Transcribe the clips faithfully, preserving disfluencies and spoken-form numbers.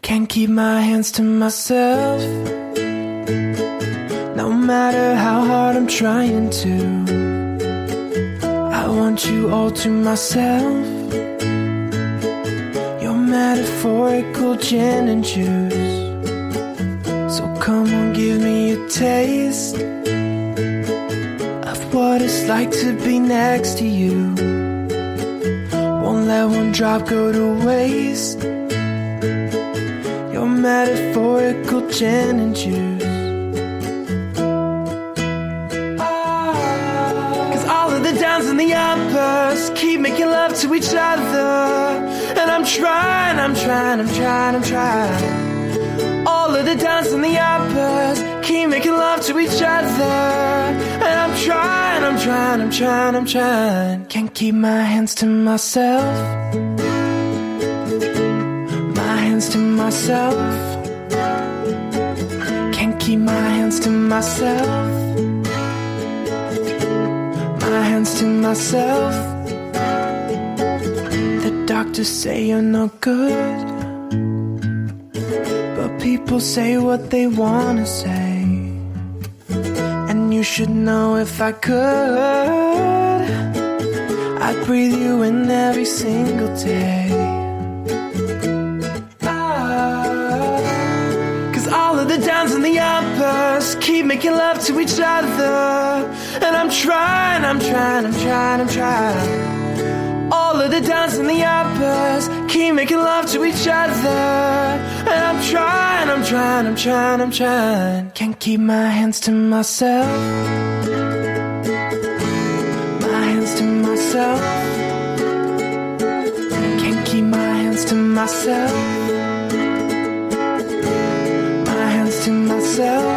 Can't keep my hands to myself. No matter how hard I'm trying to, I want you all to myself. Your metaphorical gin and juice. So come on, give me a taste of what it's like to be next to you. Won't let one drop go to waste. Your metaphorical gin and juice. Cause all of the downs and the uppers keep making love to each other. And I'm trying, I'm trying, I'm trying, I'm trying. All of the downs and the uppers keep making love to each other. And I'm trying, I'm trying, I'm trying, I'm trying. Can't keep my hands to myself. My hands to myself. Can't keep my hands to myself. My hands to myself. The doctors say you're no good, but people say what they wanna say. And you should know if I could, I'd breathe you in every single day. The downs and the uppers keep making love to each other. And I'm trying, I'm trying, I'm trying, I'm trying. All of the downs and the uppers keep making love to each other. And I'm trying, I'm trying, I'm trying, I'm trying. Can't keep my hands to myself. My hands to myself. Can't keep my hands to myself. To myself.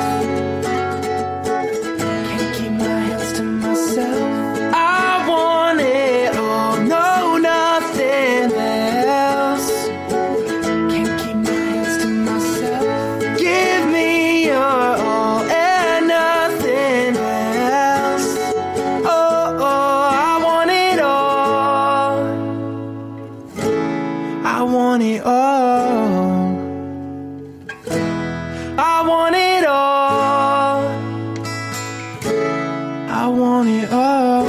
Can't keep my hands to myself. I want it all, no, nothing else. Can't keep my hands to myself. Give me your all and nothing else. Oh, oh, I want it all. I want it all. I want it all. I want it all.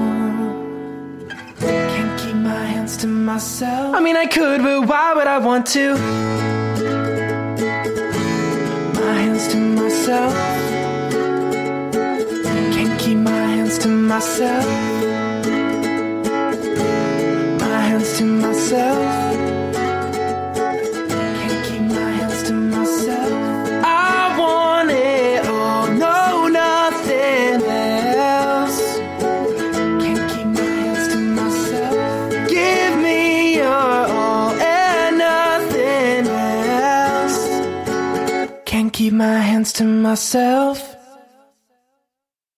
Can't keep my hands to myself. I mean, I could, but why would I want to? My hands to myself. Can't keep my hands to myself. My hands to myself. Keep my hands to myself.